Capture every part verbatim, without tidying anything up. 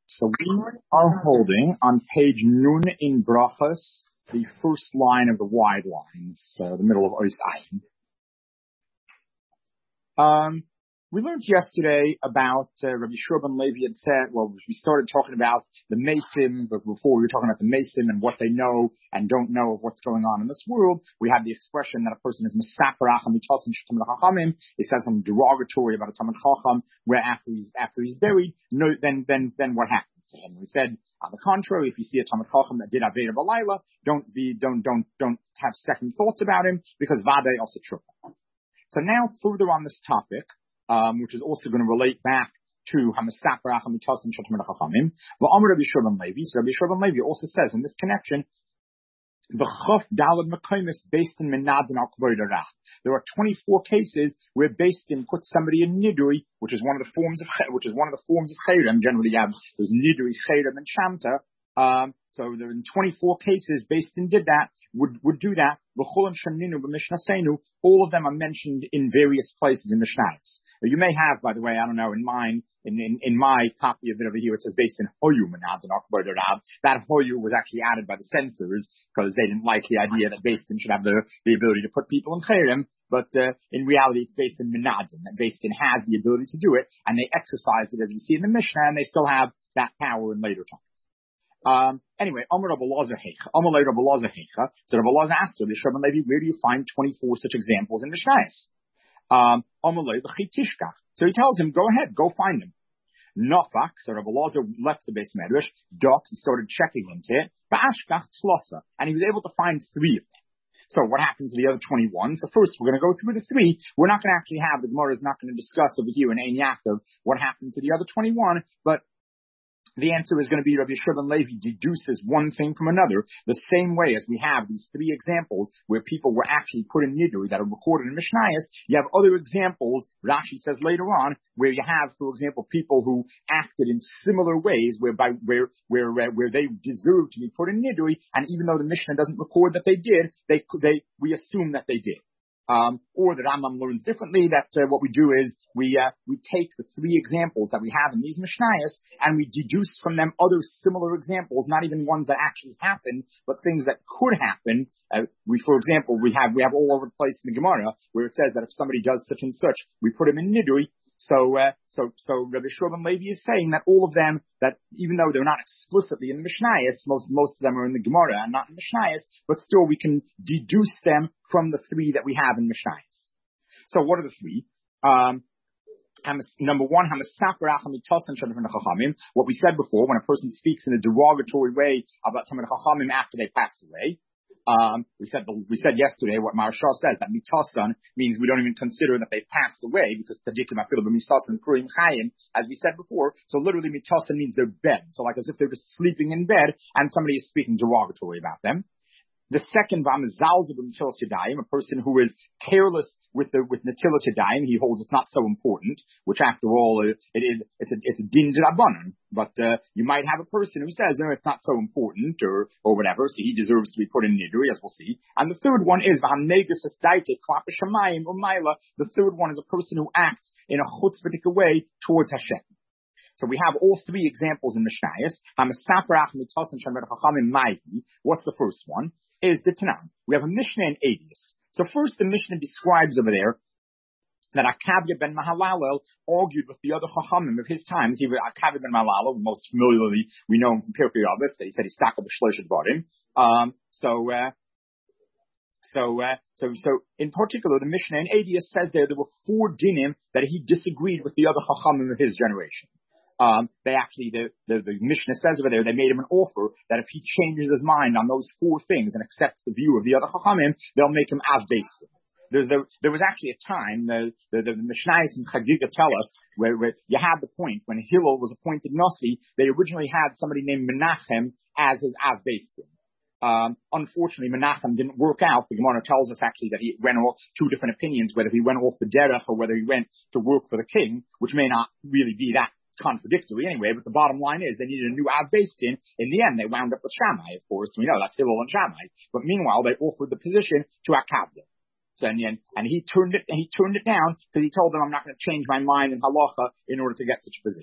So we are holding on page Nun in Brachas, the first line of the wide lines, uh, the middle of Ois Ayin. Um, we learned yesterday about uh, Rabbi Shua ben Levi had said, well, we started talking about the Mason, but before we were talking about the Mason and what they know and don't know of what's going on in this world. We had the expression that a person is Mesaperach HaMitos and Shetamid HaChachamim. It says something derogatory about a Talmid Chacham, where after he's after he's buried, no, then then then what happens to him? We said, on the contrary, if you see a Talmid Chacham that did Aveda B'Layla, don't be don't don't don't have second thoughts about him, because Vadei also true. So now further on this topic, Um, which is also going to relate back to Hamasaperach HaMitos and Shetamid HaChachamim. But Amar Rabbi Shua ben Levi, so Rabbi Shua ben Levi also says in this connection, the Chaf Dalad Mekaymis based in Menadin al Kvoid Arach. There are twenty-four cases where based in puts somebody in Nidui, which is one of the forms of which is one of the forms of Chayrim. Generally, you have there's Nidui, Chayrim, and Shamta. Um, so there are twenty-four cases based in did that. Would, would do that. All of them are mentioned in various places in Mishnayos. You may have, by the way, I don't know, in mine, in, in, in my copy of it over here, it says based in Hoyu Menad and Akbar Rab. That Hoyu was actually added by the censors because they didn't like the idea that based in should have the, the ability to put people in Chayrim. But, uh, in reality, it's based in Menadin. And based in has the ability to do it. And they exercised it, as we see in the Mishnah, and they still have that power in later times. Um, anyway, Amar Rabbi Lazar Heicha, Amar Rabbi Lazar Heicha. So Rabbi Lazar asked Rabbi Shua ben Levi, where do you find twenty-four such examples in Mishnayos? Um, Amar the Chitishkach. So he tells him, go ahead, go find them. Nafak, so Rabbi Lazar left the base medrash, Dok, he started checking into it, Ba'ashkach Tzlosa, and he was able to find three of them. So what happens to the other twenty-one? So first we're going to go through the three. We're not going to actually have, the Gemara is not going to discuss over here in Ein Yaakov what happened to the other twenty-one, but the answer is going to be Rabbi Shua ben Levi deduces one thing from another, the same way as we have these three examples where people were actually put in Nidui that are recorded in Mishnayos. You have other examples, Rashi says later on, where you have, for example, people who acted in similar ways whereby, where, where, uh, where they deserve to be put in Nidui, and even though the Mishnah doesn't record that they did, they, they, we assume that they did. Um, or the Rambam learns differently that uh, what we do is we uh, we take the three examples that we have in these Mishnayos and we deduce from them other similar examples, not even ones that actually happened, but things that could happen. Uh, we, for example, we have we have all over the place in the Gemara where it says that if somebody does such and such, we put him in Nidui. So, uh, so, so Rabbi Shua ben Levi is saying that all of them, that even though they're not explicitly in the Mishnayos, most, most of them are in the Gemara and not in Mishnayos, but still we can deduce them from the three that we have in Mishnayos. So what are the three? Um, Number one, what we said before, when a person speaks in a derogatory way about Talmid Chachamim after they pass away. Um, we said, we said yesterday what Maharsha says, that mitasan means we don't even consider that they passed away because tzadikim afilu b'misasan purim chayim, as we said before. So literally mitasan means they're bed. So like as if they're just sleeping in bed and somebody is speaking derogatory about them. The second vam is zalzul b'netilas yadayim, a person who is careless with the with netilas yadayim. He holds it's not so important, which after all it, it is it's a it's a din d'rabbanan. But uh, you might have a person who says, oh, it's not so important or or whatever, so he deserves to be put in nidui, as we'll see. And the third one is v'hamnegus esdaite klapa shamayim umayla. The third one is a person who acts in a chutzpahdik way towards Hashem. So we have all three examples in Mishnayos. Hamasaperach mitos and Shetamid HaChachamim ma'hi. What's the first one? Is the Tanakh. We have a Mishnah in Eidos. So first the Mishnah describes over there that Akavya ben Mahalalel argued with the other Chachamim of his times. He was Akavya ben Mahalalel, most familiarly we know him from Pirkei Avos, that he said he stacked up a shlosh advarim. Um, so, uh, so, uh, so, so in particular the Mishnah in Eidos says there there were four dinim that he disagreed with the other Chachamim of his generation. Um, they actually, the, the, the Mishnah says over there, they made him an offer that if he changes his mind on those four things and accepts the view of the other Chachamim, they'll make him av based. There's there, there was actually a time, the, the, the Mishnayos and Chagiga tell us, where, where you had the point, when Hillel was appointed Nasi, they originally had somebody named Menachem as his av based. Um, unfortunately, Menachem didn't work out. The Gemara tells us actually that he went off two different opinions, whether he went off the derech or whether he went to work for the king, which may not really be that contradictory anyway, but the bottom line is they needed a new Av Beis Din. In the end, they wound up with Shammai, of course. We know that's Hillel and Shammai. But meanwhile, they offered the position to Akavya. So, and, and he turned it, and he turned it down because he told them, I'm not going to change my mind in halacha in order to get such a position.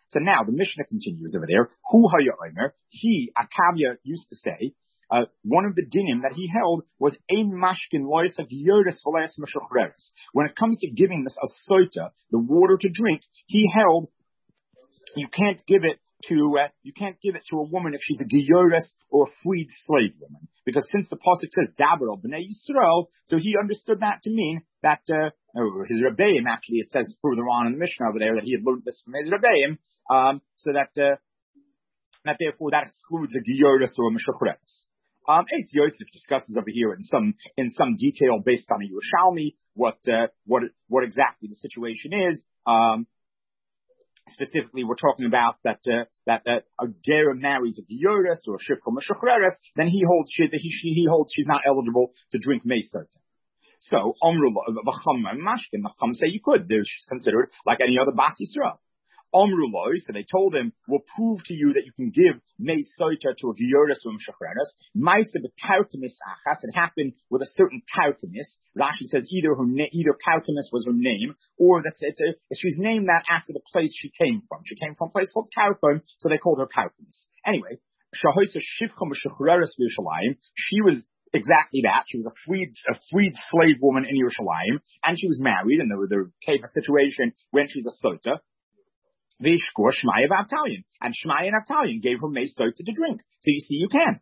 So now the Mishnah continues over there. Hu haya omer. He, Akavia, used to say, uh, one of the dinim that he held was ein mashkin lois yoris v'lois meshachreres. When it comes to giving this a soita, the water to drink, he held you can't give it to uh, you can't give it to a woman if she's a giyoris or a freed slave woman, because since the pasuk says daber al bnei Yisrael, so he understood that to mean that uh, oh, his Rebbeim, actually it says further on in the Mishnah over there that he had learned this from his Rebbeim, um, so that uh, that therefore that excludes a giyoris or a meshachreres. Um, Eitz Yosef discusses over here in some in some detail based on a Yerushalmi what uh, what what exactly the situation is. Um, Specifically, we're talking about that uh, that uh, a ger marries a giyoris or a shifra meshachreres, then he holds she, he she, he holds she's not eligible to drink meisot. So Omru v'cham mashkin, the chum say you could. She's considered like any other bas Yisrael. Omru lo, so they told him, we'll prove to you that you can give meisota to a giyoris or meshachreres. Ma'aseh b'karkamis achas, it happened with a certain karkamis. Rashi says either her na- either karkamis was her name, or that it's a, she's named that after the place she came from. She came from a place called Karkam, so they called her karkamis. Anyway, shahoisa shivcha meshachreres v'Yerushalayim. She was exactly that. She was a freed, a freed slave woman in Yerushalayim, and she was married, and there, there came a situation when she's a sota. Vishkor Shmaya V'Avtalion, and Shmaya and Avtalion gave her meisota to drink. So you see, you can.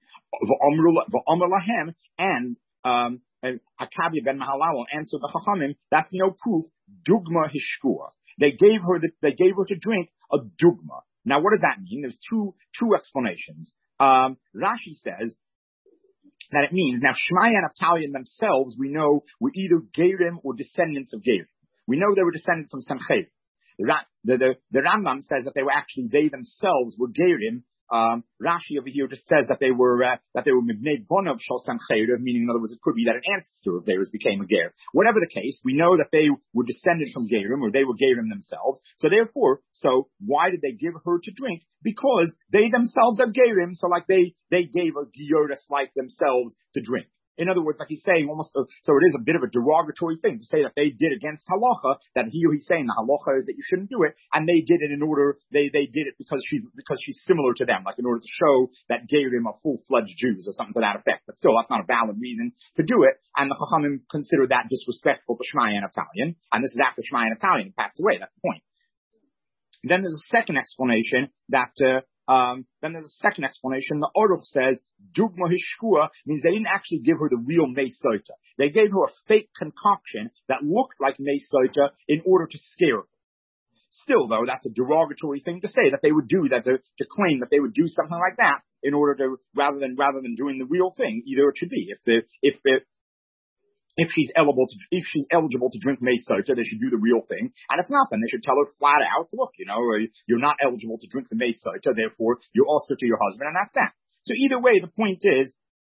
V'Omer Lahem, and um, Akavia ben Mahalal answered the Chachamim. That's no proof. Dugma Hishkua. They gave her the, they gave her to drink a dugma. Now, what does that mean? There's two two explanations. Um, Rashi says that it means now Shmaya and Avtalion themselves, we know, were either Gerim or descendants of Gerim. We know they were descended from Sanchev. The, the, the, the Rambam says that they were actually, they themselves were Gerim. Um, Rashi over here just says that they were, uh, that they were Mibnei Bonav Shal Sancheirav, meaning in other words, it could be that an ancestor of theirs became a Ger. Whatever the case, we know that they were descended from Gerim, or they were Gerim themselves. So therefore, so why did they give her to drink? Because they themselves are Gerim, so like they, they gave a Gioris like themselves to drink. In other words, like he's saying almost, uh, so it is a bit of a derogatory thing to say that they did against halacha, that here he's saying the halacha is that you shouldn't do it, and they did it in order, they, they did it because she, because she's similar to them, like in order to show that Gerim are full-fledged Jews or something to that effect. But still, that's not a valid reason to do it, and the Chachamim consider that disrespectful to Shmaya and Avtalion, and this is after Shmaya and Avtalion passed away, that's the point. Then there's a second explanation that, uh, Um, then there's a second explanation. The Aruch says, Dugma Hishkua means they didn't actually give her the real meisota. They gave her a fake concoction that looked like meisota in order to scare her. Still, though, that's a derogatory thing to say, that they would do that, to, to claim that they would do something like that in order to, rather than, rather than doing the real thing. Either it should be, if the, if the, If she's eligible to, if she's eligible to drink meisota, they should do the real thing. And if not, then they should tell her flat out, look, you know, you're not eligible to drink the meisota, therefore you're also to your husband, and that's that. So either way, the point is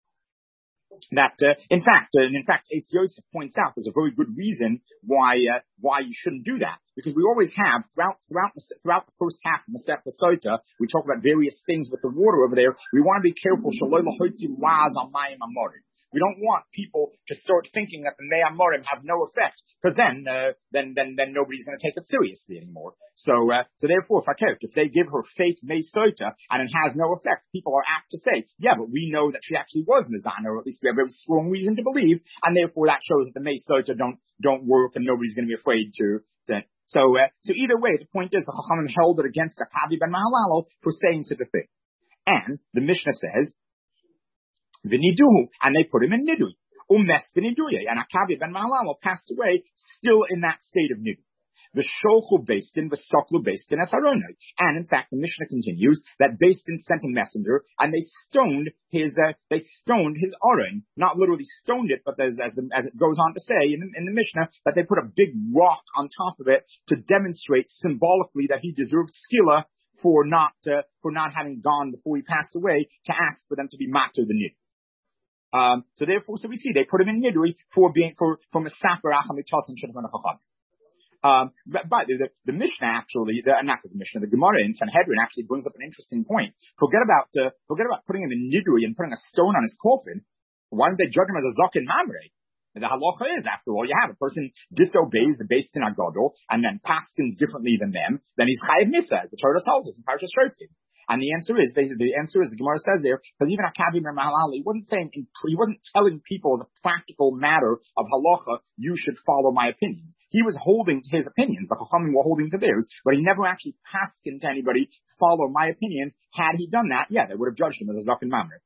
that, uh, in fact, uh, and in fact, Eitz Yosef points out there's a very good reason why, uh, why you shouldn't do that. Because we always have, throughout, throughout, throughout the first half of Masechet Sota, we talk about various things with the water over there. We want to be careful, shaloi l'chotzi laz al mayim amorim. We don't want people to start thinking that the Mei Amorim have no effect, because then, uh, then, then, then nobody's going to take it seriously anymore. So, uh, so therefore, if they give her fake Mei Sota and it has no effect, people are apt to say, yeah, but we know that she actually was Mizana, or at least we have a very strong reason to believe, and therefore that shows that the Mei Sota don't, don't work and nobody's going to be afraid to, to so, uh, so either way, the point is the Chachamim held it against Akavi ben Mahalal for saying such a thing. And the Mishnah says, V'niduhu, and they put him in nidui. Umes v'niduye, and Akavia ben Mahalal passed away still in that state of nidui. V'sholchu Beistin, v'soklu Beistin as haronai. And in fact, the Mishnah continues that Beistin sent a messenger, and they stoned his, uh, they stoned his aron. Not literally stoned it, but as, as, the, as it goes on to say in, in the Mishnah, that they put a big rock on top of it to demonstrate symbolically that he deserved skila for not, uh, for not having gone before he passed away, to ask for them to be matter the nidui. Um, so therefore, so we see they put him in nidui for being for for mesaper achamitas and shadchan chacham. Um, but, but the, the, the Mishnah actually, the, not the Mishnah, the Gemara in Sanhedrin actually brings up an interesting point. Forget about uh, forget about putting him in nidui and putting a stone on his coffin. Why don't they judge him as a zaken mamre? The halacha is, after all, you have a person disobeys the Beis Din Agadol and then paskins differently than them, then he's chayiv misa, as the Torah tells us in Parashas Shoftim. And the answer is, the answer is, the Gemara says there, because even Akabi ben Mahalal, he wasn't saying, he wasn't telling people as a practical matter of halacha, you should follow my opinion. He was holding to his opinions, the Chachamim were holding to theirs, but he never actually paskined to anybody, follow my opinion. Had he done that, yeah, they would have judged him as a Zaken Mamre.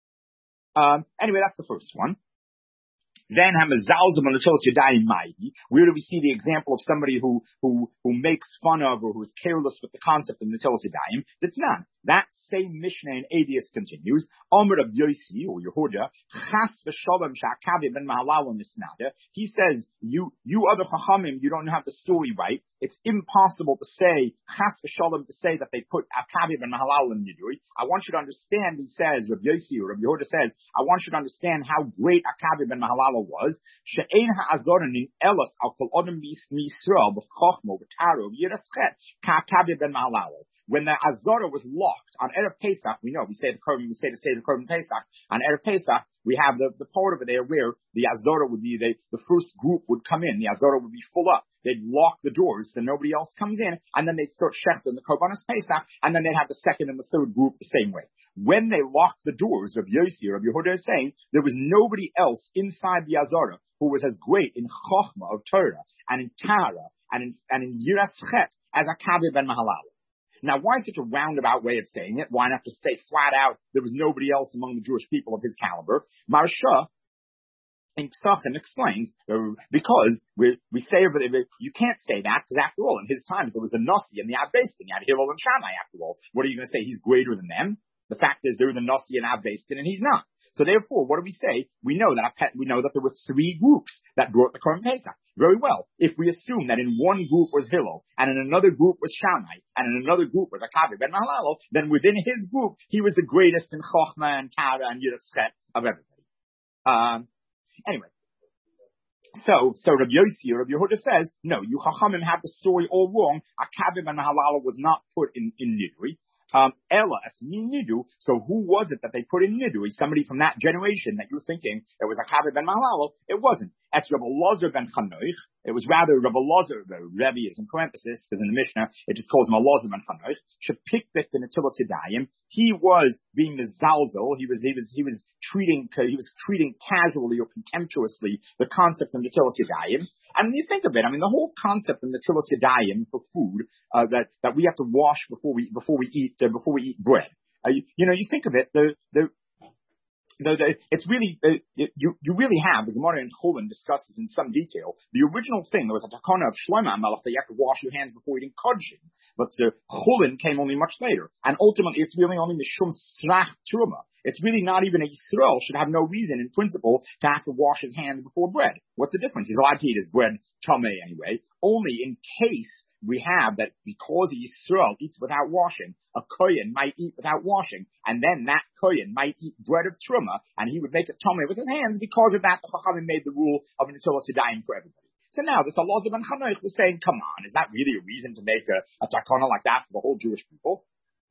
Um, anyway, that's the first one. Then Hamazalzim on the Tolos Yadayim Maidi. Where do we see the example of somebody who who who makes fun of or who's careless with the concept of the Tolos Yadayim? That's none. That same Mishnah in Adius continues. Omer of Yosi or Yehuda Chas v'Shalom Sha'akavi ben Mahalal Misnada. He says, you you other Chachamim, you don't have the story right. It's impossible to say Chas v'Shalom to say that they put Akavi ben Mahalal in Nidui. I want you to understand. He says, Rav Yosi or Rav Yehuda says, I want you to understand how great Akavi ben Mahalal was. She'ein ha'azorin in elos al kol odem b'Yisrael b'chochmo b'taro b'yiraschet ka'akavi ben Mahalal. When the Azorah was locked on Erev Pesach, we know, we say the Korban, we say to say the Korban Pesach, on Erev Pesach, we have the, the part over there where the Azorah would be, the, the first group would come in, the Azorah would be full up, they'd lock the doors so nobody else comes in, and then they'd start shechting the Korbanos Pesach, and then they'd have the second and the third group the same way. When they locked the doors of Yossi, or of Yehuda is saying, there was nobody else inside the Azorah who was as great in Chochmah of Torah, and in Tara, and in, and in Yiras Chet, as Akavi ben Mahalal. Now, why such a roundabout way of saying it? Why not just say flat out there was nobody else among the Jewish people of his caliber? Marsha in Pesachim explains, uh, because we, we say, you can't say that, because after all, in his times, there was the Nasi and the Av Beis Din, you had Hillel and Shammai after all. What are you going to say? He's greater than them? The fact is, they're the Nasi and Av Beis Din, and he's not. So therefore, what do we say? We know that we know that there were three groups that brought the Korban Pesach. Very well. If we assume that in one group was Hillel, and in another group was Shammai, and in another group was Akavi ben Mahalal, then within his group, he was the greatest in Chochmah and Tara and Yiras of everybody. Um, anyway. So, so Rabbi Yossi or Rabbi Yehuda says, no, you Chachamim have the story all wrong. Akavi ben Mahalal was not put in, in Nidui. Um, Ella, as Nidu, so who was it that they put in Nidui? Somebody from that generation that you're thinking it was Akavi ben Mahalal. It wasn't. That's Rabbi Elazar ben Chanoich. It was rather Rabbi Elazar, the Rebbe is in parenthesis, because in the Mishnah, it just calls him Elazar ben Chanoich. Shepikbet ben Atilas Yadayim. He was being the Zalzel. He was, he was, he was treating, he was treating casually or contemptuously the concept of Atilas Yadayim. And when you think of it, I mean, the whole concept of Natilas Yadayim for food, uh, that, that we have to wash before we, before we eat, uh, before we eat bread. Uh, you, you know, you think of it, the, the, the, the it's really, uh, you, you really have, the Gemara in Chulin discusses in some detail, the original thing, there was a takana of Shlomo HaMelech that you have to wash your hands before eating kodshim. But, uh, Chulin came only much later. And ultimately, it's really only Mishum Srach Truma. It's really not even a Yisrael should have no reason in principle to have to wash his hands before bread. What's the difference? He's allowed to eat his bread tamei anyway. Only in case we have that because a Yisrael eats without washing, a kohen might eat without washing, and then that kohen might eat bread of truma, and he would make it tamei with his hands. Because of that, the Chachamim made the rule of an Natilas Yadayim for everybody. So now this Elazar ben Chanoich was saying, come on, is that really a reason to make a, a takana like that for the whole Jewish people?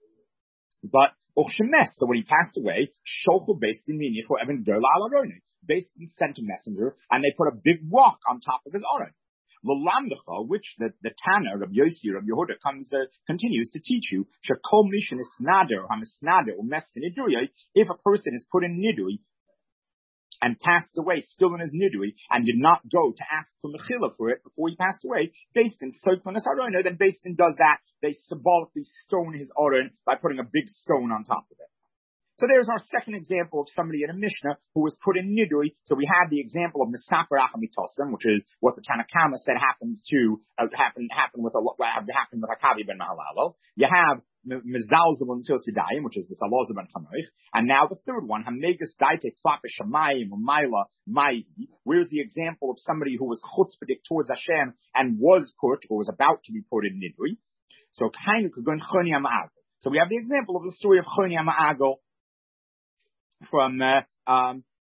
But Ochshemes, so when he passed away, Shochu Beis Din Minichu Evan Gerla Al Aroni. Beis Din sent a messenger, and they put a big rock on top of his aron. L'lamdecha, which the, the Tanner of Yossi of Yehuda comes uh, continues to teach you, Shekol Mishin is Snader, Hamasnader, or Meskin Nidui. If a person is put in Nidui and passed away still in his Nidui and did not go to ask for Mechila for it before he passed away, Beis Din Soikon as Arona, then Beis Din does that. They symbolically stone his aron by putting a big stone on top of it. So there's our second example of somebody in a Mishnah who was put in Nidui. So we have the example of Mesaper Achamitosim, which is what the Tanakama said happens to, uh, happen, happen with a, happened with Akavi ben Mahalal. You have Mezalzel and Natilas Yadayim, which is the Elazar ben Chanoich. And now the third one, Hamegas Daite Klape Shamayim Umayla Maidi. Where's the example of somebody who was chutzpahdik towards Hashem and was put, or was about to be put in Nidui? So kind of going Choni Ma'agel. So we have the example of the story of Choni Ma'agel from uh, um,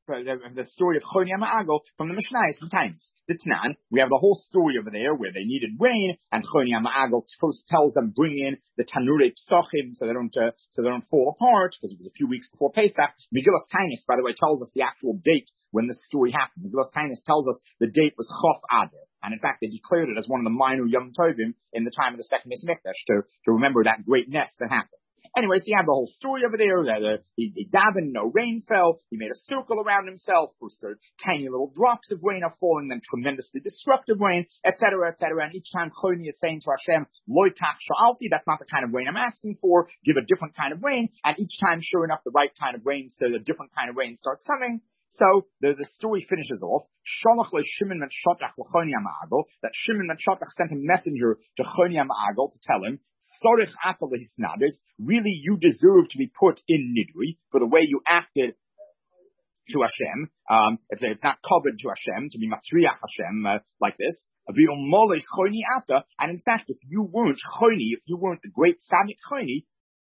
the story of Choni Ma'agel from the Mishnah from times. The Tanan, we have the whole story over there where they needed rain, and Choni Ma'agel first tells them bring in the Tanurei Psachim so they don't uh, so they don't fall apart because it was a few weeks before Pesach. Megillas Taanis, by the way, tells us the actual date when this story happened. Megillas Taanis tells us the date was Chof Adar, and in fact they declared it as one of the minor Yom Tovim in the time of the second Beis Mikdash to to remember that great nest that happened. Anyways, you have the whole story over there. That uh, he, he davened, no rain fell. He made a circle around himself. First, there tiny little drops of rain are falling, then tremendously destructive rain, et cetera, et cetera. And each time Choni is saying to Hashem, "Lo kach sha'alti," that's not the kind of rain I'm asking for. Give a different kind of rain. And each time, sure enough, the right kind of rain, so the different kind of rain starts coming. So the, the story finishes off. Shalach le Shimon ben Shotach l'Choni Ma'agel, that Shimon ben Shotach sent a messenger to Choni Ma'agel to tell him, Sorich ata lehisnadis, really you deserve to be put in nidui for the way you acted to Hashem. Um, it's, it's not covered to Hashem to be matriach Hashem uh, like this. Choni ata, and in fact, if you weren't Choni, if you weren't the great tzaddik Choni,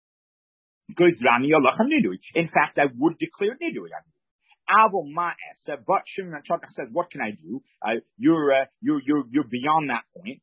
in fact, I would declare nidui. Avol ma'es, but Shimon Shotach says, what can I do? Uh, you're, uh, you're, you're, you're beyond that point.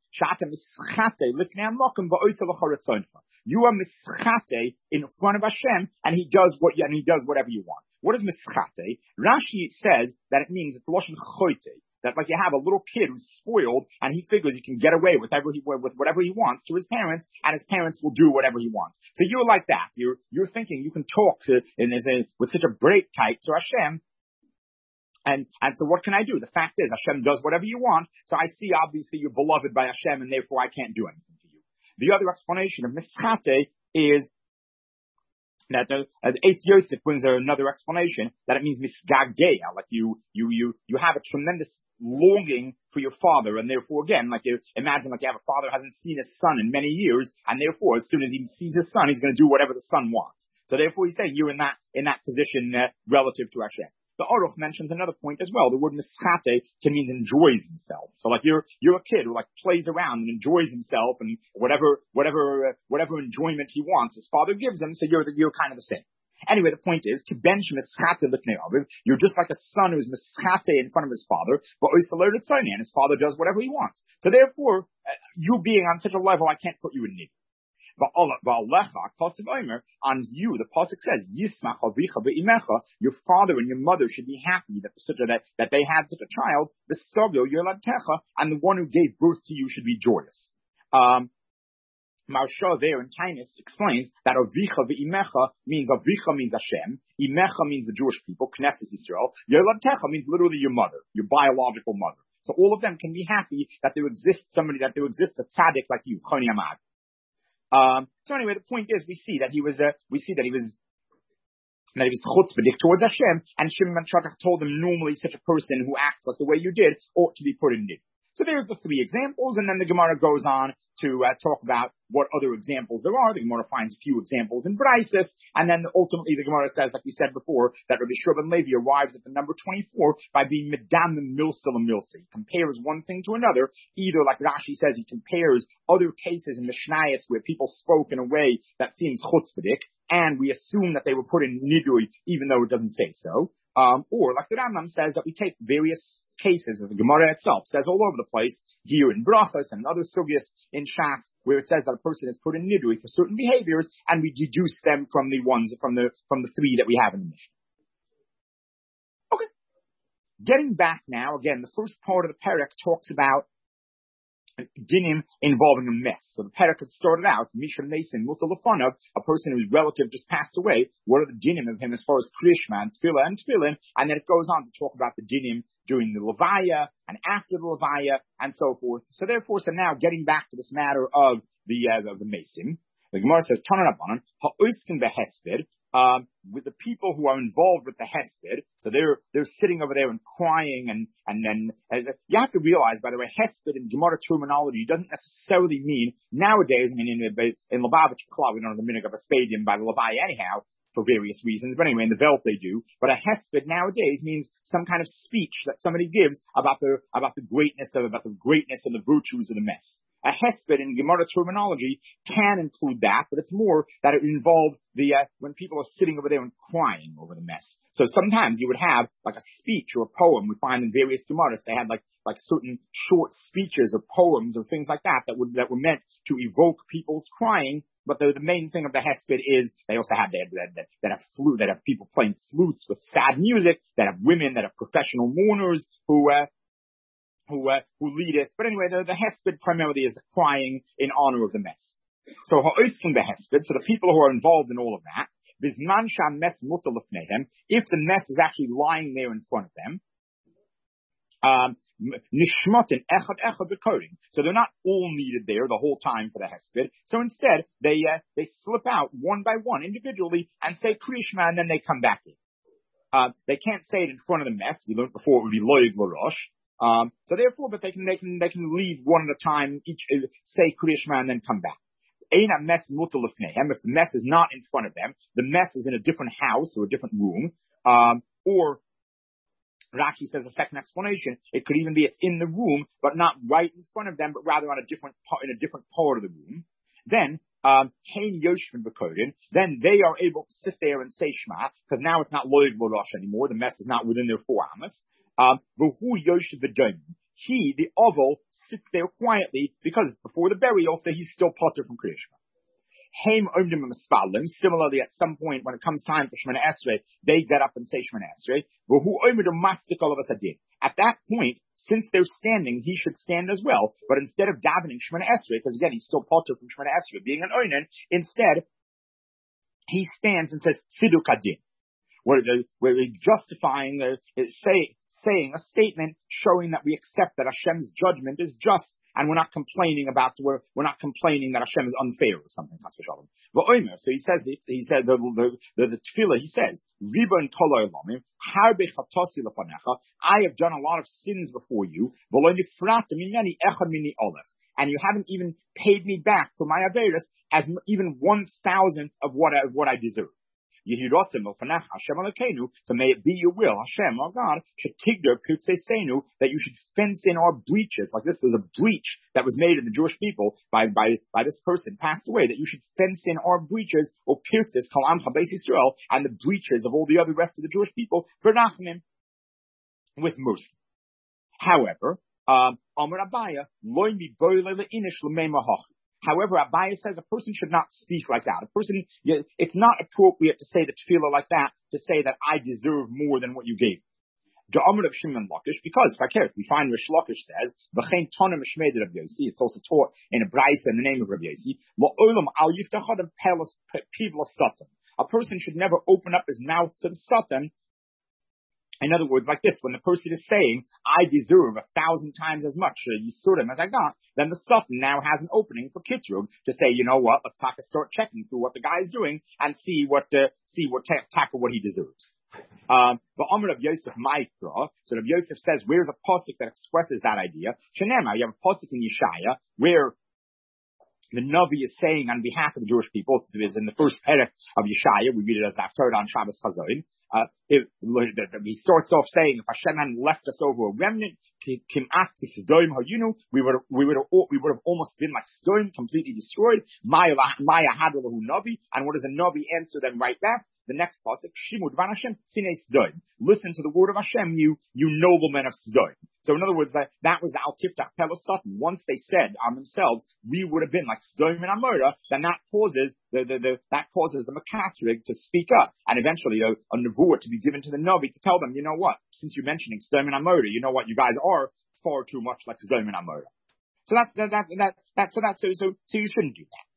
You are mischate in front of Hashem, and he does what, and he does whatever you want. What is mischate? Rashi says that it means it's loshen choite. That like you have a little kid who's spoiled, and he figures he can get away with whatever he, with whatever he wants to his parents, and his parents will do whatever he wants. So you're like that. You're, you're thinking you can talk to, in, in, with such a break type to Hashem. And, and so what can I do? The fact is, Hashem does whatever you want, so I see obviously you're beloved by Hashem, and therefore I can't do anything to you. The other explanation of mischate is that the uh, Eitz Yosef brings another explanation that it means misgageya, like you, you, you, you have a tremendous longing for your father, and therefore again, like you imagine like you have a father who hasn't seen his son in many years, and therefore as soon as he sees his son, he's going to do whatever the son wants. So therefore he's saying you're in that, in that position uh, relative to Hashem. The Aruch mentions another point as well. The word mischate can mean enjoys himself. So like you're, you're a kid who like plays around and enjoys himself and whatever, whatever, uh, whatever enjoyment he wants, his father gives him. So you're, you're kind of the same. Anyway, the point is, you're just like a son who's mischate in front of his father, but and his father does whatever he wants. So therefore, uh, you being on such a level, I can't put you in need. On you, the pasuk says, "Yismach avicha ve'imecha." Your father and your mother should be happy that such a, that, that they had such a child. V'sogyo yoladecha, and the one who gave birth to you should be joyous. Um, Marsha there in Tainus explains that avicha ve'imecha means avicha means Hashem, imecha means the Jewish people, Knesset Yisrael. Yoladecha means literally your mother, your biological mother. So all of them can be happy that there exists somebody, that there exists a tzaddik like you, Choni Amad. Um, so anyway, the point is, we see that he was, uh, we see that he was, that he was chutzpahdik towards Hashem, and Shimon ben Shotach told him normally such a person who acts like the way you did ought to be put in nid. So there's the three examples, and then the Gemara goes on to uh, talk about what other examples there are. The Gemara finds a few examples in Braisos, and then ultimately the Gemara says, like we said before, that Rabbi Shua ben Levi arrives at the number twenty-four by being medam milsa l'milsa. He compares one thing to another. Either, like Rashi says, he compares other cases in Mishnayos where people spoke in a way that seems chutzpahdik, and we assume that they were put in nidui, even though it doesn't say so. Um, or, like the Rambam says, that we take various cases, as the Gemara itself says all over the place, here in Brachos and other sugyas in Shas, where it says that a person is put in nidui for certain behaviors, and we deduce them from the ones, from the, from the three that we have in the Mishnah. Okay. Getting back now, again, the first part of the Perek talks about dinim involving a mess. So the Perek had started out, Misha Mason, Mutalafonov, a person whose relative just passed away. What are the dinim of him as far as Krishma and Tefillah and Tefillin? And then it goes on to talk about the dinim during the Levaya and after the Levaya and so forth. So therefore, so now getting back to this matter of the, uh, of the Mason, the Gemara says, Tanan Rabbanan, ha'oiskin behesped, um, with the people who are involved with the Hesped, so they're, they're sitting over there and crying and, and then, uh, you have to realize, by the way, Hesped in Gemara terminology doesn't necessarily mean, nowadays, I mean, in, in Lubavitch Club, we don't have the meaning of a stadium by the Levi anyhow, for various reasons. But anyway, in the Welt they do. But a hesped nowadays means some kind of speech that somebody gives about the, about the greatness of, about the greatness and the virtues of the mess. A hesped in Gemara terminology can include that, but it's more that it involved the, uh, when people are sitting over there and crying over the mess. So sometimes you would have like a speech or a poem. We find in various Gemaras they had like, like certain short speeches or poems or things like that that would, that were meant to evoke people's crying. But the, the main thing of the hesped is they also have that, that, that have flute, that have people playing flutes with sad music, that have women, that have professional mourners who, uh, who, uh, who lead it. But anyway, the, the hesped primarily is the crying in honor of the mess. So ha'oskim the hesped, so the people who are involved in all of that, bisman sham mes mutar lefneihem, if the mess is actually lying there in front of them, um, nishmotin echad echad b'kodim. So they're not all needed there the whole time for the hesped. So instead, they, uh, they slip out one by one individually and say Kriyishma, and then they come back in. Uh, they can't say it in front of the mess. We learned before it would be loyeg l'rosh. Um, so therefore, but they can, they can, they can leave one at a time, each, uh, say Kriyishma and then come back. Eina mess mutar lefneihem. If the mess is not in front of them, the mess is in a different house or a different room, um, or Rashi says a second explanation. It could even be it's in the room, but not right in front of them, but rather on a different part, in a different part of the room. Then, um, hein yoshvin b'kodin. Then they are able to sit there and say Shema, because now it's not loyeg l'rosh anymore. The mess is not within their four amas. Um, v'hu yoshev b'doim. He, the oval, sits there quietly because it's before the burial, so he's still potter from Kriyishma. Haim omdim mispalim. Similarly, at some point when it comes time for Shemana Esrei, they get up and say Shemana Esrei. V'hu omidum matzdik all of us adin. At that point, since they're standing, he should stand as well. But instead of davening Shemana Esrei, because again he's still potter from Shemana Esrei, being an oinen, instead he stands and says Tziduk adin. Where we're justifying, uh, say, saying a statement showing that we accept that Hashem's judgment is just, and we're not complaining about, we're, we're not complaining that Hashem is unfair or something. So he says, he said, the, the, the, the tefillah, he says, I have done a lot of sins before you, and you haven't even paid me back for my averis as even one thousandth of what I, what I deserve. So may it be your will, Hashem, our God, that you should fence in our breaches. Like this was a breach that was made in the Jewish people by, by, by this person passed away, that you should fence in our breaches, or pirtzis, kol amcha beis Yisrael, and the breaches of all the other rest of the Jewish people, with mercy. However, um, Amar Abaya, loy mi boile le'inish l'mei mahachi. However, Abaya says a person should not speak like that. A person, it's not appropriate to say the tefillah like that, to say that I deserve more than what you gave. The Amr of Shimon Lakish, because we find Rish Lakish says, V'chein tonim shmei Rabbi Yossi, it's also taught in a brayso in the name of Rabbi Yossi, La'olam al yiftachad pelas pivla satan. A person should never open up his mouth to the satan. In other words, like this, when the person is saying, I deserve a thousand times as much uh, Yisurim as I got, then the Satan now has an opening for Kitrug to say, you know what, let's taka start checking through what the guy is doing and see what, uh, see what, ta- tackle what he deserves. Um, the Amr of Yosef Maikra, so Rav Yosef says, where's a pasuk that expresses that idea? Shenema, you have a pasuk in Yeshaya, where the Navi is saying on behalf of the Jewish people, it's in the first perek of Yeshaya, we read it as the Haftarah on Shabbos Chazoin. Uh, it, he starts off saying, if Hashem hadn't left us over a remnant, we would have, we would have, we would have almost been like stone, completely destroyed. Maya hadlahu Navi, and what does the Navi answer them right back? The next pasuk, Shimud van Hashem, Sinei Sdoim. Listen to the word of Hashem, you, you noblemen of Sdoim. So in other words, that, that was the Al Tiftach Pelas Satan. Once they said on themselves, we would have been like Sdoim and Amora, then that causes the, the, the, that causes the Makatrig to speak up. And eventually a, a Nevuah to be given to the Navi to tell them, you know what, since you're mentioning Sdoim and Amora, you know what, you guys are far too much like Sdoim and Amora. So that's, that, that, that, that, so that's, so, so, so you shouldn't do that.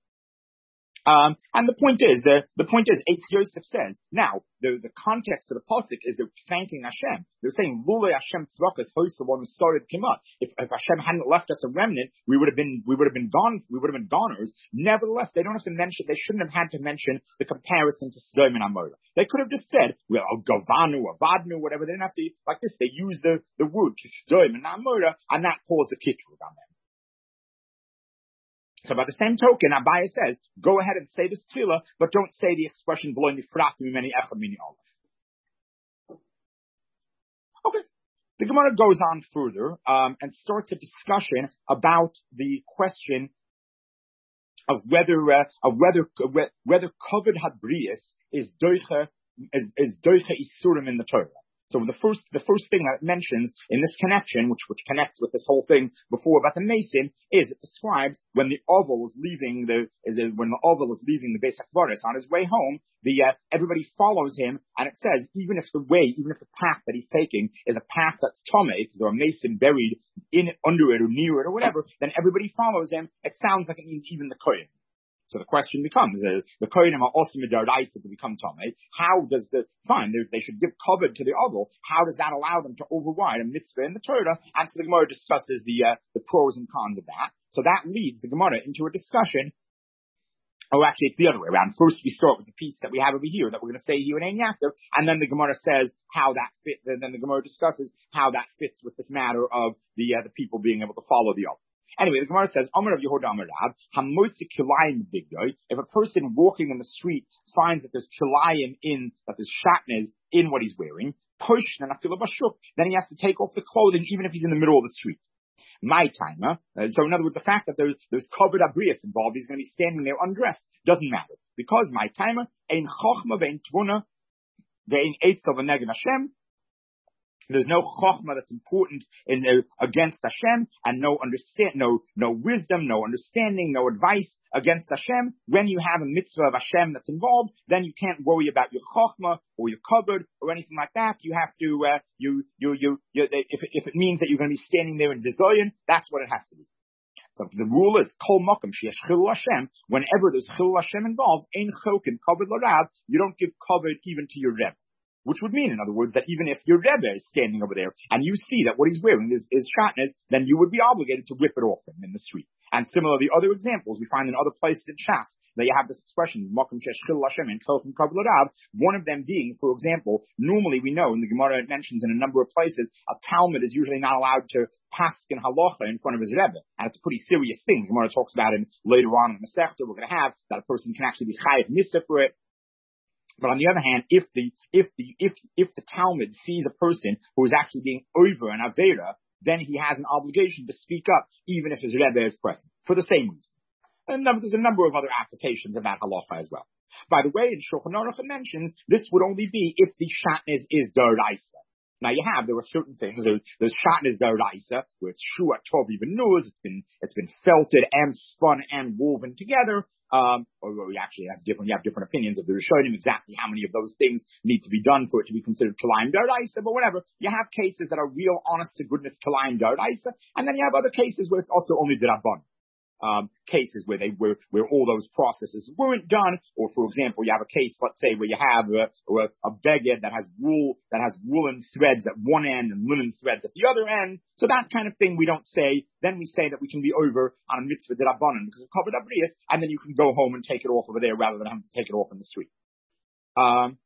Um, and the point is, uh, the point is, Eitz Yosef says, now, the, the context of the pasuk is they're thanking Hashem. They're saying, Lulei Hashem tzvakas host the one who started Kimah. If, if Hashem hadn't left us a remnant, we would have been, we would have been gone, we would have been goners. Nevertheless, they don't have to mention, they shouldn't have had to mention the comparison to Sodom and Amorah. They could have just said, well, Gavanu, Avadnu, whatever. They didn't have to, like this, they use the, the word Sodom and Amorah, and that caused a kitrug on them. So by the same token, Abaye says, go ahead and say this tefillah, but don't say the expression "V'lo nifrat mimeni echad mini olaf." Okay. The Gemara goes on further um, and starts a discussion about the question of whether uh, of whether uh, whether kavod habrius is doicha is, is doicha isurim in the Torah. So the first the first thing that it mentions in this connection, which which connects with this whole thing before about the mason, is it describes when the oval is leaving the is it, when the oval is leaving the Beis HaKvaros on his way home. The uh, everybody follows him, and it says even if the way, even if the path that he's taking is a path that's tamei, because there are mason buried in it, under it, or near it, or whatever, then everybody follows him. It sounds like it means even the kohen. So the question becomes, uh, the kohenim are also midaraisa to become tamei. How does the, fine, they should give kavod to the oval. How does that allow them to override a mitzvah in the Torah? And so the Gemara discusses the, uh, the pros and cons of that. So that leads the Gemara into a discussion. Oh, actually, it's the other way around. First, we start with the piece that we have over here that we're going to say here in Ein Yaakov, and then the Gemara says how that fits, and then the Gemara discusses how that fits with this matter of the, uh, the people being able to follow the oval. Anyway, the Gemara says, Amar of Yehuda Amar Rab, Hamotzi kilayim bigdoi. If a person walking in the street finds that there's kilayim in, that there's shatnez in what he's wearing, push, then then he has to take off the clothing even if he's in the middle of the street. My timer. Uh, so in other words, the fact that there's, there's kavod abrius involved, he's going to be standing there undressed, doesn't matter. Because my timer, ein chochma ve'ein tvuna, ve'ein eitzav v'neged Hashem. There's no chokhmah that's important in uh, against Hashem, and no understand, no no wisdom, no understanding, no advice against Hashem. When you have a mitzvah of Hashem that's involved, then you can't worry about your chokhmah or your kavod or anything like that. You have to uh, you, you you you if it, if it means that you're going to be standing there in bizayon, that's what it has to be. So the rule is kol makom sheyesh chilul Hashem. Whenever there's chilul Hashem involved, ein chokin kavod l'Rav. You don't give kavod even to your rebbe. Which would mean, in other words, that even if your Rebbe is standing over there and you see that what he's wearing is, is shatnez, then you would be obligated to rip it off him in the street. And similarly, other examples we find in other places in Shas that you have this expression, Makom sheyesh chilul Hashem and Chelchim kavod l'Rav. One of them being, for example, normally we know in the Gemara it mentions in a number of places a Talmud is usually not allowed to paskin halacha in front of his Rebbe, and it's a pretty serious thing. The Gemara talks about it later on in the Masechta we're going to have that a person can actually be chayav misa for it. But on the other hand, if the if the if if the Talmud sees a person who is actually being over an avera, then he has an obligation to speak up, even if his Rebbe is present, for the same reason. And there's a number of other applications of that halacha as well. By the way, in Shulchan Aruch it mentions this would only be if the shatnez is d'oraisa. Now you have, there are certain things, there's, there's shatnez d'oraisa, where it's shua tov even nuz, it's been, it's been felted and spun and woven together, um, or, or you actually have different, you have different opinions of the Rishonim exactly how many of those things need to be done for it to be considered kilayim d'oraisa, but whatever. You have cases that are real, honest to goodness kilayim d'oraisa, and then you have other cases where it's also only d'rabban. Um, cases where they where where all those processes weren't done, or for example, you have a case, let's say, where you have a, a, a beged that has wool that has woolen threads at one end and linen threads at the other end. So that kind of thing we don't say. Then we say that we can be over on a mitzvah d'rabbanan because of kavod abrius, and then you can go home and take it off over there rather than having to take it off in the street. Um,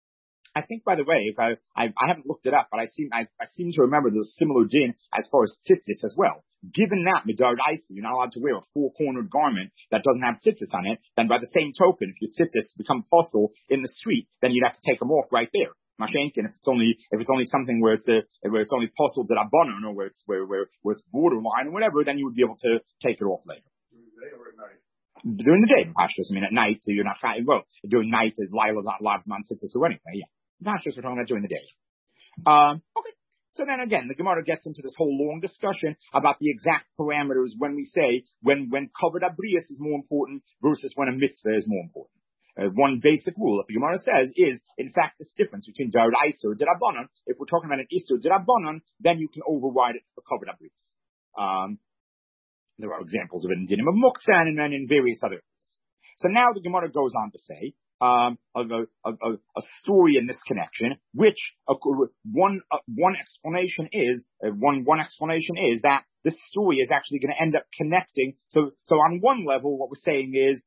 I think, by the way, if I, I I haven't looked it up, but I seem I, I seem to remember there's a similar din as far as tzitzis as well. Given that midaraisa, you're not allowed to wear a four-cornered garment that doesn't have tzitzis on it, then by the same token, if your tzitzis become fossil in the street, then you'd have to take them off right there. Mashenkin, if it's only if it's only something where it's a where it's only fossil d'rabbanan, or where it's where where where it's borderline or whatever, then you would be able to take it off later. During the day or at night? During the day, Pashtus. I mean, at night you're not trying. Well, during night, Lila not lives on tzitzis or anyway. Yeah. Not just we're talking about during the day. Um, okay. So then again, the Gemara gets into this whole long discussion about the exact parameters when we say when, when kavod abrius is more important versus when a mitzvah is more important. Uh, one basic rule that the Gemara says is, in fact, this difference between d'oraisa or d'rabbanan. If we're talking about an isur d'rabbanan, then you can override it for kavod abrius. Um, there are examples of it in dinim of muktzah and then in various other areas. So now the Gemara goes on to say, Um, of a, a, a story in this connection, which uh, one uh, one explanation is uh, one one explanation is that this story is actually going to end up connecting. So so on one level, what we're saying is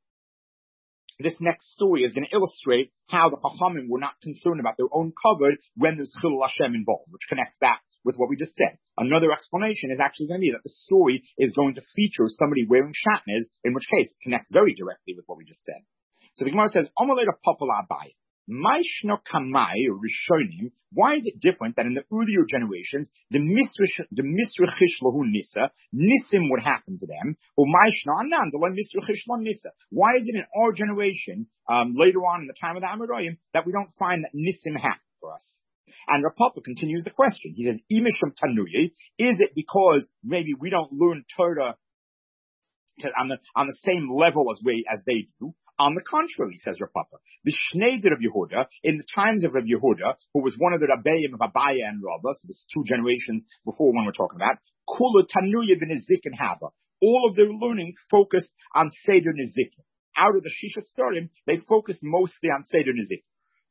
this next story is going to illustrate how the Chachamim were not concerned about their own kavod when there's chilul Hashem involved, which connects back with what we just said. Another explanation is actually going to be that the story is going to feature somebody wearing shatnez, in which case it connects very directly with what we just said. So the Gemara says, Amalei Papa Abai. Maishno Kamai Rishonim, why is it different that in the earlier generations, the Misrichish the Misrichish Lahu Nisa, Nisim would happen to them, or Maishno Anan, the one Misrichish Lahu Nisa? Why is it in our generation, um, later on in the time of the Amoraim, that we don't find that Nisim happened for us? And Rapapa continues the question. He says, Imisham Tanuyi, is it because maybe we don't learn Torah to, on the on the same level as we as they do? On the contrary, says Rav Papa, the Shneider of Yehuda, in the times of Rav Yehuda, who was one of the Rabbeim of Abaya and Rabbah, so this is two generations before one we're talking about, Kula Tanuya v'Nizik and Haba. All of their learning focused on Seder Nizik. Out of the Shisha Storim, they focused mostly on Seder Nizik.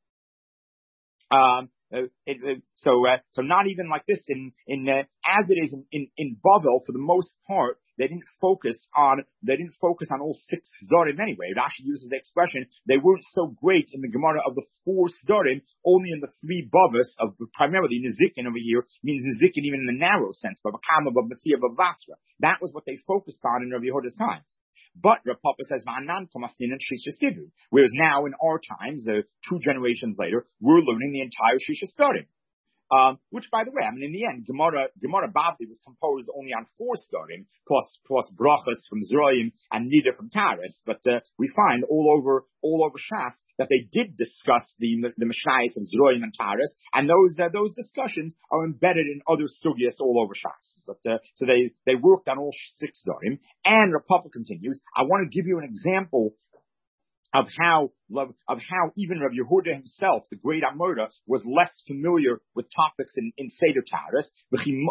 Um, Uh, it, uh, so, uh, so not even like this in, in, uh, as it is in, in, in Bavel, for the most part, they didn't focus on, they didn't focus on all six Zdorim anyway. Rashi uses the expression, they weren't so great in the Gemara of the four Zdorim, only in the three Bavas of primarily Nizikin over here, means Nizikin even in the narrow sense, Bava Kama, Bava Matzia, Bava Vasra. That was what they focused on in Rav Yehuda's times. But Rav Papa says, whereas now in our times, the two generations later, we're learning the entire Shisha Storim. Um, which, by the way, I mean, in the end, Gemara, Gemara Bavli was composed only on four Storim, plus, plus Brachas from Zroim and Nida from Taris. But, uh, we find all over, all over Shas that they did discuss the, the Mishnayos of Zroim and Taris, and those, uh, those discussions are embedded in other Sugyas all over Shas. But, uh, so they, they worked on all six Storim. And Rav Papa continues, I want to give you an example of how, of how even Rav Yehuda himself, the great Amorda, was less familiar with topics in, in Seder Taras. When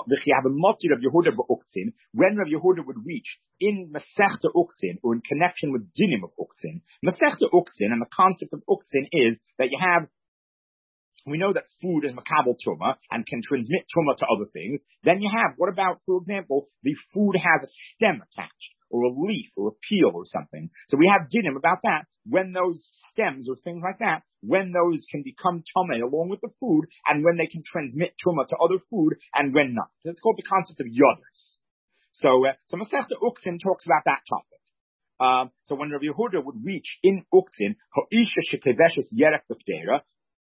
Rav Yehuda would reach in Masechta Uktzin, or in connection with Dinim of Uktzin, Masechta Uktzin, and the concept of Uktzin is that you have, we know that food is makabel tuma and can transmit tuma to other things. Then you have, what about, for example, the food has a stem attached, or a leaf, or a peel, or something. So we have dinim about that. When those stems or things like that, when those can become tumah along with the food, and when they can transmit tuma to other food, and when not. So it's called the concept of yoders. So, uh, so Masechta Uktzin talks about that topic. Um, so when Rav Yehuda would reach in Uktzin, ha'isha shekeveshes yerek b'kdera,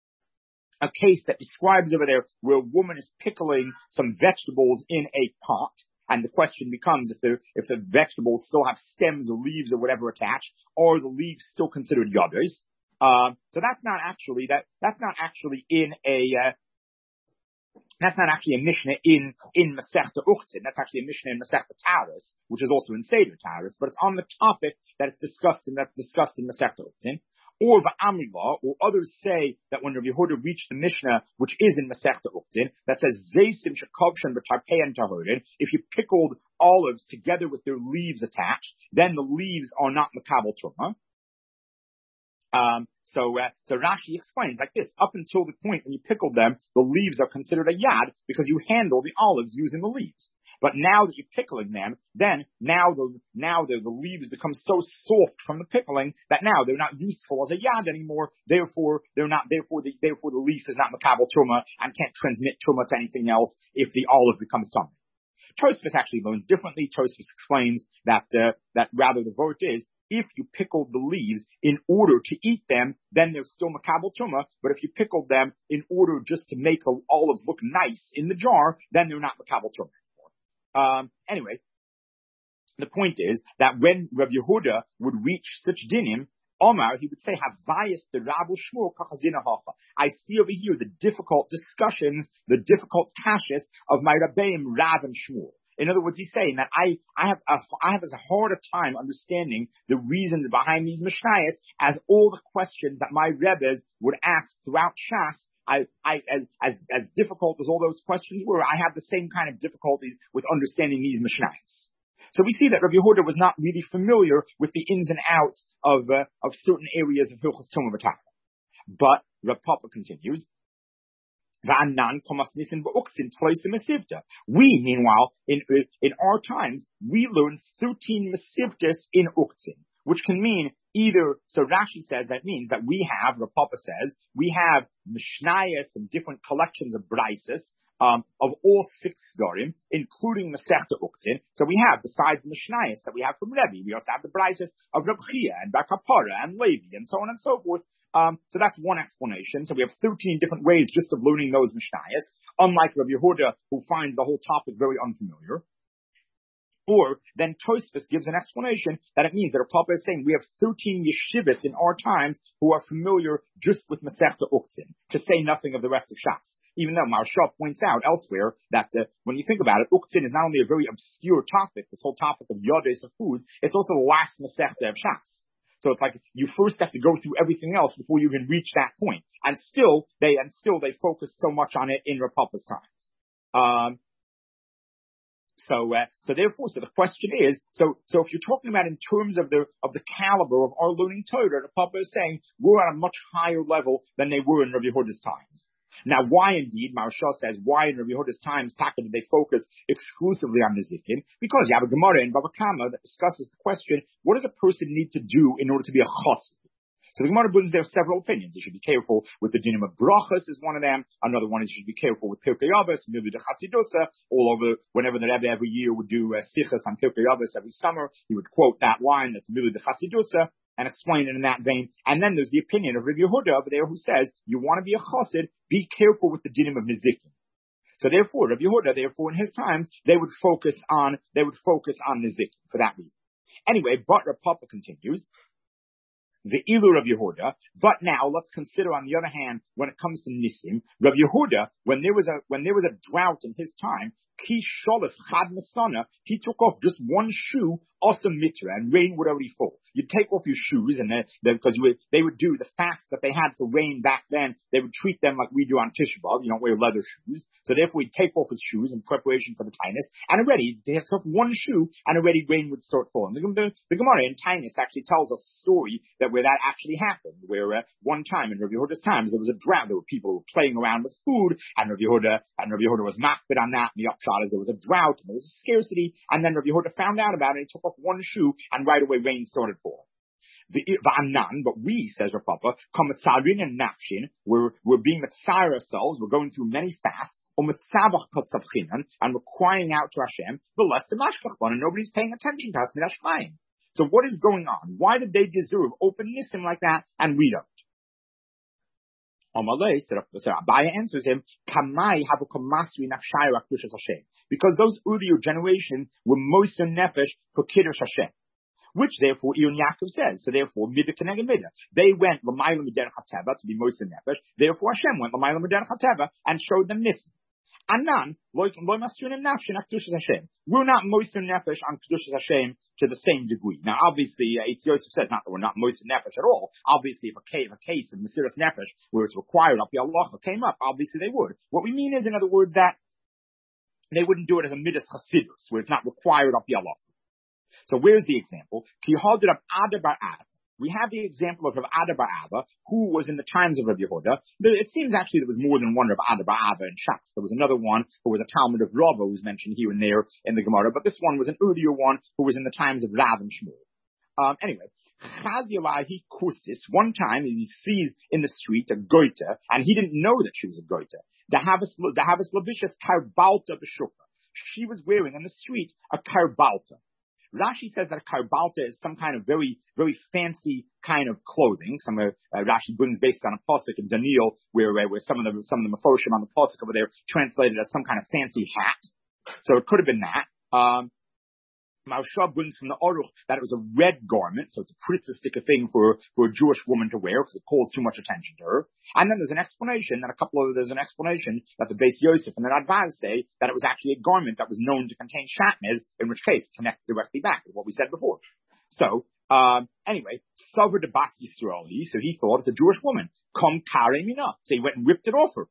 a case that describes over there where a woman is pickling some vegetables in a pot, and the question becomes if the if the vegetables still have stems or leaves or whatever attached, or the leaves still considered yoders. Um, so that's not actually that that's not actually in a uh, that's not actually a Mishnah in in Masechta Uktzin. That's actually a Mishnah in Masechta Taras, which is also in Seder Taras, but it's on the topic that it's discussed in that's discussed in Masechta Uktzin. Or V'Amriva, or others say that when Rav Yehuda reached the Mishnah, which is in Masechta Uktzin, that says Zeisim Shekavshan B'Tarpein Tahorin, if you pickled olives together with their leaves attached, then the leaves are not Makabel Truma. Um, so, uh, so Rashi explains like this: up until the point when you pickled them, the leaves are considered a yad because you handle the olives using the leaves. But now that you're pickling them, then now the now the, the leaves become so soft from the pickling that now they're not useful as a yad anymore. Therefore, they're not. Therefore, the therefore the leaf is not makabel truma and can't transmit truma to anything else if the olive becomes something. Tosfos actually learns differently. Tosfos explains that uh, that rather the vort is, if you pickled the leaves in order to eat them, then they're still makabel truma. But if you pickled them in order just to make the olives look nice in the jar, then they're not makabel truma. Um, anyway, the point is that when Rav Yehuda would reach such dinim, Omar, he would say, Havayas the Rabu Shmuel kachazina hacha. I see over here the difficult discussions, the difficult kashas of my Rabbeim Rav and Shmuel. In other words, he's saying that I, I have a, I have as hard a time understanding the reasons behind these Mishnayos as all the questions that my Rebbes would ask throughout Shas. I, I, as, as, as difficult as all those questions were, I have the same kind of difficulties with understanding these Mishnayos. So we see that Rav Yehuda was not really familiar with the ins and outs of, uh, of certain areas of Hilchos Tumah V'Tara. But Rav Papa continues, we, meanwhile, in, in our times, we learn thirteen Mesivtas in Uktzin, which can mean either, so Rashi says that means that we have, Rav Papa says, we have Mishnayos and different collections of Braisos um, of all six Sdorim, including Masechta Uktzin. So we have, besides the Mishnayos that we have from Rebbe, we also have the Braisos of Reb Chia and Bar Kapara and Levi and so on and so forth. Um, so that's one explanation. So we have thirteen different ways just of learning those Mishnayos, unlike Rabbi Yehuda, who finds the whole topic very unfamiliar. Or then Tosfos gives an explanation that it means that our Papa is saying we have thirteen yeshivas in our times who are familiar just with Masechta Uktzin, to say nothing of the rest of Shas. Even though Maharsha points out elsewhere that uh, when you think about it, Uktzin is not only a very obscure topic, this whole topic of Yodes of food, it's also the last Masechta of Shas. So it's like you first have to go through everything else before you can reach that point. And still, they and still they focus so much on it in Rav Papa's times. Um, So, uh, so therefore, so the question is, so, so if you're talking about in terms of the, of the caliber of our learning Torah, the Papa is saying we're at a much higher level than they were in Rabbi Yehuda's times. Now, why indeed, Maharsha says, why in Rabbi Yehuda's times, Taka, did they focus exclusively on Nezikin? Because you have a Gemara in Bava Kama that discusses the question, what does a person need to do in order to be a chassid? So the Gemara brings there several opinions. You should be careful with the dinim of brachas is one of them. Another one is you should be careful with Pirkei Avos, Milui de Chasidusa, all over, whenever the Rebbe every year would do uh, sichas on Pirkei Avos every summer, he would quote that line that's Milui de Chasidusa and explain it in that vein. And then there's the opinion of Rabbi Yehuda over there who says, you want to be a chassid, be careful with the dinim of Nezikin. So therefore, Rabbi Yehuda, therefore in his times, they would focus on, they would focus on Nezikin for that reason. Anyway, but Rav Papa continues, the Ilu Rav Yehuda. But now let's consider, on the other hand, when it comes to Nisim, Rav Yehuda, when there was a when there was a drought in his time, Ki Sholef Chad Masana, he took off just one shoe off the mitra, and rain would already fall. You'd take off your shoes, and because they would do the fast that they had for rain back then, they would treat them like we do on Tisha B'Av. You don't wear leather shoes, so therefore he'd take off his shoes in preparation for the Tainus, and already they took one shoe, and already rain would start falling. The, the, the Gemara in Tainus actually tells a story that where that actually happened, where uh, one time in Rav Yehuda's times there was a drought. There were people who were playing around with food, and Rav Yehuda and Rav Yehuda was makbid on that. And the upshot is there was a drought and there was a scarcity, and then Rav Yehuda found out about it. And he took off one shoe, and right away rain started falling. The Va'anan, but we, says Rav Papa, Kamatzarin and Nafshin, we're, we're being Mitzayir ourselves, we're going through many fasts, and we're crying out to Hashem, the less the Mashkachban, and nobody's paying attention to us, Midashmayim. So what is going on? Why did they deserve open Nisim like that, and we don't? Amalei, so Abaya answers him, Kamai have a Kamasri Nafshayra Kiddush Hashem. Because those earlier generations were Moser Nefesh for Kiddush Hashem. Which therefore Ion Yaakov says. So therefore, Midah Keneged Midah. They went L'mayla Miderech HaTeva to be Moser Nefesh. Therefore Hashem went L'mayla Miderech HaTeva and showed them Nisim. Anan, Loy Masunim Nafshin Kiddush Hashem. We're not Moser Nefesh on Kiddush Hashem to the same degree. Now, obviously, uh, it's Yosef said not that we're not Moser Nefesh at all. Obviously, if a case, if a case of Mesiras Nefesh where it's required up the Allah came up, obviously they would. What we mean is, in other words, that they wouldn't do it as a Midas Chasidus, where it's not required up the Allah. So where's the example? Ki Hadar of Ada Bar Abba. We have the example of Rav Ada Bar Abba, who was in the times of Rav Yehuda. It seems actually there was more than one Rav Ada Bar Abba in Shas. There was another one who was a Talmud of Rava, who was mentioned here and there in the Gemara, but this one was an earlier one who was in the times of Rav and Shmuel. Um, anyway, Chazialahi Kursis, one time he sees in the street a goita, and he didn't know that she was a goita. The Havas Labishas Karbalta B'Shukra. She was wearing in the street a Karbalta. Rashi says that a karbalta is some kind of very, very fancy kind of clothing. Some uh, uh, Rashi brings based on a pasuk in Daniel, where uh, where some of the some of the mefoshim on the pasuk over there translated as some kind of fancy hat. So it could have been that. Um, Maharsha brings from the Aruch that it was a red garment, so it's a pritzistic thing for, for a Jewish woman to wear because it calls too much attention to her. And then there's an explanation that a couple of, there's an explanation that the Beis Yosef and the Radbaz say that it was actually a garment that was known to contain shatnez, in which case it connects directly back with what we said before. So, um, anyway, Savr de Bas Yisraeli, so he thought it's a Jewish woman. Kom kare mina. So he went and ripped it off her.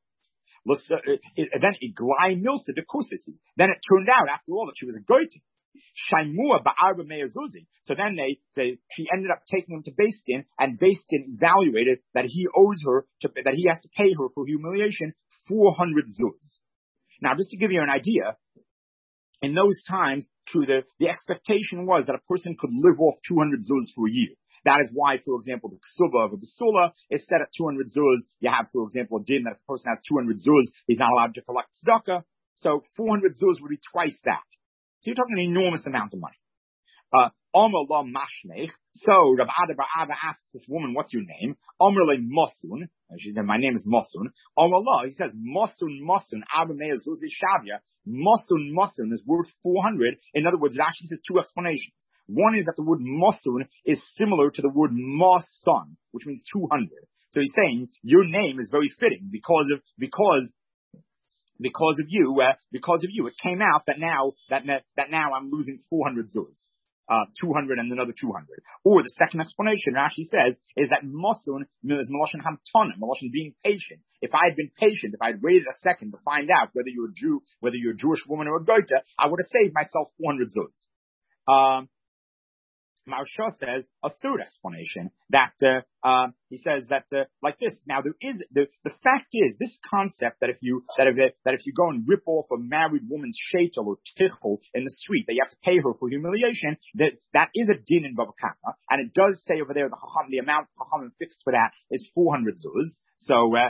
Then Iglai Milsa de Kusisi. Then it turned out, after all, that she was a goytin. Shaimua ba'arba me'azuzi. So then they, they, she ended up taking him to Beis Din, and Beis Din evaluated that he owes her, to, that he has to pay her for humiliation, four hundred zuz. Now, just to give you an idea, in those times, to the, the expectation was that a person could live off two hundred zuz for a year. That is why, for example, the ksuba of a basula is set at two hundred zuz. You have, for example, a din that if a person has two hundred zuz, he's not allowed to collect tzedakah. So four hundred zuz would be twice that. So you're talking an enormous amount of money. Uh, Omer la mashnech. So Rav Ada bar Abba asks this woman, "What's your name?" Omer le Mosun. She said, "My name is Mosun." Omer la, he says, "Mosun Mosun Abba Meir Zuzi Shavia." Mosun Mosun is worth four hundred. In other words, it actually says two explanations. One is that the word Mosun is similar to the word Mosun, which means two hundred. So he's saying your name is very fitting because of because. Because of you, uh, because of you, it came out that now that that now I'm losing four hundred zuz, uh, two hundred and another two hundred. Or the second explanation Rashi says is that mosun is maloshin hamtana, maloshin being patient. If I had been patient, if I had waited a second to find out whether you're a Jew, whether you're a Jewish woman or a goita, I would have saved myself four hundred zuz. Um, Maharsha says a third explanation that uh, uh, he says that uh, like this. Now there is the the fact is this concept that if you that if that if you go and rip off a married woman's sheitel or tichel in the street, that you have to pay her for humiliation. That that is a din in Bava Kama, and it does say over there the chacham, the amount chacham fixed for that is four hundred zuz. So. Uh,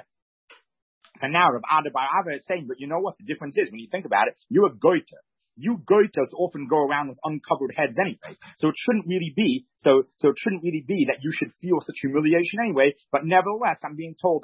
so now Rav Ada bar Abba is saying, but you know what the difference is when you think about it? You're a goiter. You goitas often go around with uncovered heads anyway. So it shouldn't really be, so, so it shouldn't really be that you should feel such humiliation anyway. But nevertheless, I'm being told,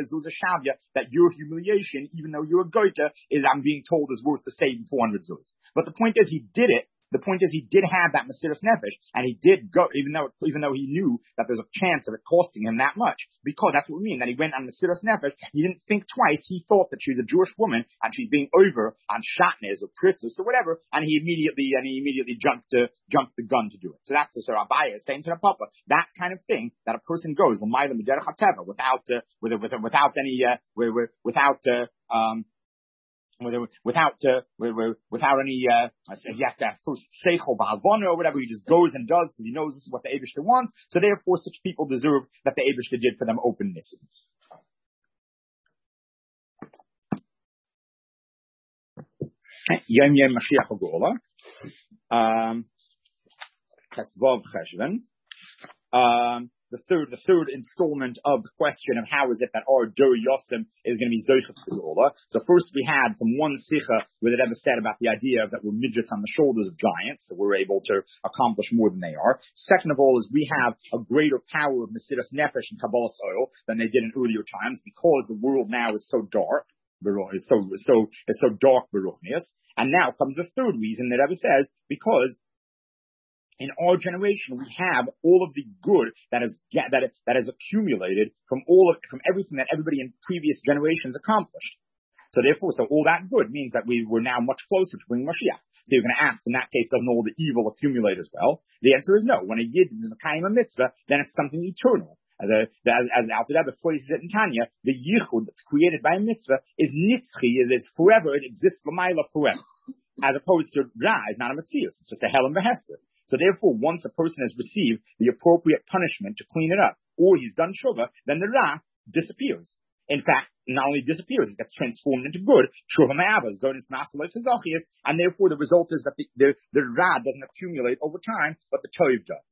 that your humiliation, even though you're a goita, is, I'm being told, is worth the same four hundred zuz. But the point is, he did it. The point is, he did have that Mesiras Nefesh, and he did go, even though, even though he knew that there's a chance of it costing him that much, because that's what we mean, that he went on Mesiras Nefesh, he didn't think twice, he thought that she's a Jewish woman, and she's being over on shatnez or pritzes or whatever, and he immediately, and he immediately jumped to, jumped the gun to do it. So that's the Sarah Abaya saying to the Papa, that kind of thing, that a person goes, without, uh, without any, uh, without, uh, um, Without, uh, without any, uh, yes, that first seichel ba'avona or whatever, he just goes and does because he knows this is what the Eibishter wants. So therefore, such people deserve that the Eibishter did for them openness. Yom Yom Mashiach Hagola, um, Chesvav Cheshvan, um, The third, the third installment of the question of how is it that our Dur Yosim is going to be Zoichet Gedola. So first we had from one Sicha where it ever said about the idea that we're midgets on the shoulders of giants, so we're able to accomplish more than they are. Second of all is we have a greater power of Mesiras Nefesh and Kabbalas Ol than they did in earlier times because the world now is so dark. Is so, so, is so dark, Beruchnius. And now comes the third reason that ever says, because in our generation, we have all of the good that is that that is accumulated from all of from everything that everybody in previous generations accomplished. So therefore, so all that good means that we were now much closer to bringing Mashiach. So you're going to ask, in that case, doesn't all the evil accumulate as well? The answer is no. When a yid is mekayim a mitzvah, then it's something eternal. As a, as, as Alter Rebbe phrases it in Tanya, the yichud that's created by a mitzvah is nitzchi, is, is forever. It exists l'mayla forever, as opposed to Ra is not a mitzias. It's just a helam v'hester. So therefore, once a person has received the appropriate punishment to clean it up, or he's done shuvah, then the ra disappears. In fact, not only disappears, it gets transformed into good. Shuvah ma'avas, donis masalot hazachias, and therefore the result is that the, the, the ra doesn't accumulate over time, but the toiv does.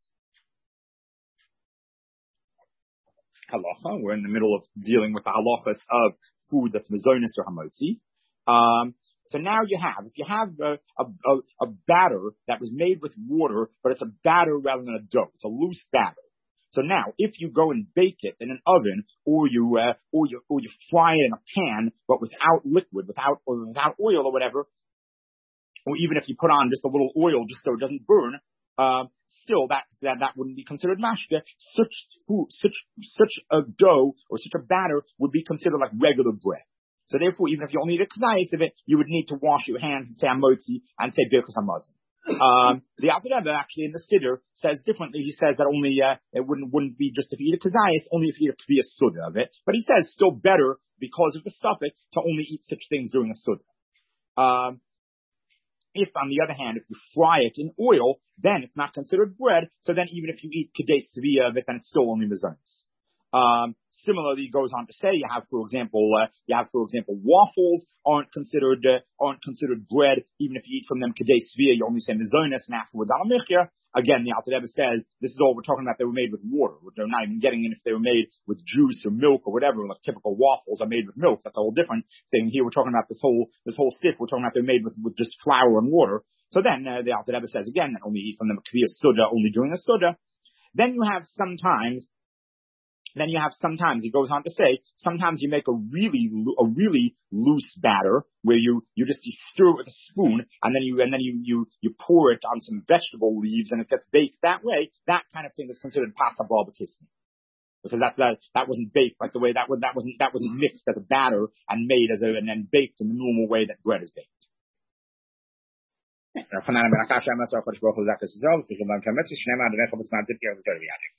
Halacha, we're in the middle of dealing with the halachas of food that's mezonis or hamotzi. Um, So now you have, if you have a, a, a, a batter that was made with water, but it's a batter rather than a dough. It's a loose batter. So now, if you go and bake it in an oven, or you, uh, or you, or you fry it in a pan, but without liquid, without, or without oil or whatever, or even if you put on just a little oil just so it doesn't burn, uh, still that, that, that wouldn't be considered mashke. Such food, such, such a dough or such a batter would be considered like regular bread. So therefore, even if you only eat a knais of it, you would need to wash your hands and say amotzi and say birkas hamazon. Um, the Alter Rebbe actually in the Siddur says differently. He says that only uh, it wouldn't wouldn't be just if you eat a kazayis, only if you eat a kviya suda of it. But he says still better because of the suffix to only eat such things during a suda. Um, if on the other hand, if you fry it in oil, then it's not considered bread. So then even if you eat kedei svia of it, then it's still only mezonos. Um, similarly, he goes on to say you have, for example, uh, you have, for example, waffles aren't considered uh, aren't considered bread, even if you eat from them kadei svia, you only say mizonis and afterwards al michya. Again, the Alter Rebbe says this is all we're talking about. They were made with water. They're not even getting in if they were made with juice or milk or whatever. Like typical waffles are made with milk. That's a whole different thing. Here we're talking about this whole this whole sip. We're talking about they're made with, with just flour and water. So then uh, the Alter Rebbe says again that only eat from them kviya suda, only during a suda. Then you have sometimes. Then you have sometimes, he goes on to say, sometimes you make a really, a really loose batter where you, you just, you stir it with a spoon and then you, and then you, you, you pour it on some vegetable leaves and it gets baked that way. That kind of thing is considered pasta barbecue. Because that, that, that wasn't baked like the way that was, that wasn't, that wasn't mixed as a batter and made as a, and then baked in the normal way that bread is baked.